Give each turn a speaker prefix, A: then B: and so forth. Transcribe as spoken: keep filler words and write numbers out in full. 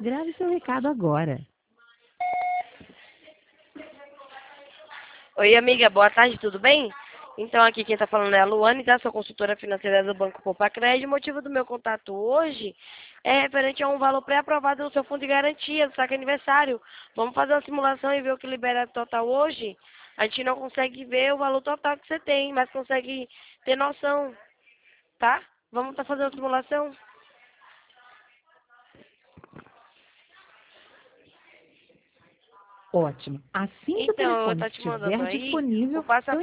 A: Grave seu recado agora.
B: Oi, amiga, boa tarde, tudo bem? Então, aqui quem está falando é a Luane, tá? Sou consultora financeira do Banco Poupa Crédito. O motivo do meu contato hoje é referente a um valor pré-aprovado no seu fundo de garantia do saque aniversário. Vamos fazer uma simulação e ver o que libera total hoje? A gente não consegue ver o valor total que você tem, mas consegue ter noção, tá? Vamos estar fazendo a simulação?
A: Ótimo. Assim que o
B: Então, eu
A: telefone
B: estou te mandando
A: estiver
B: aí o
A: disponível,
B: passo a
A: eu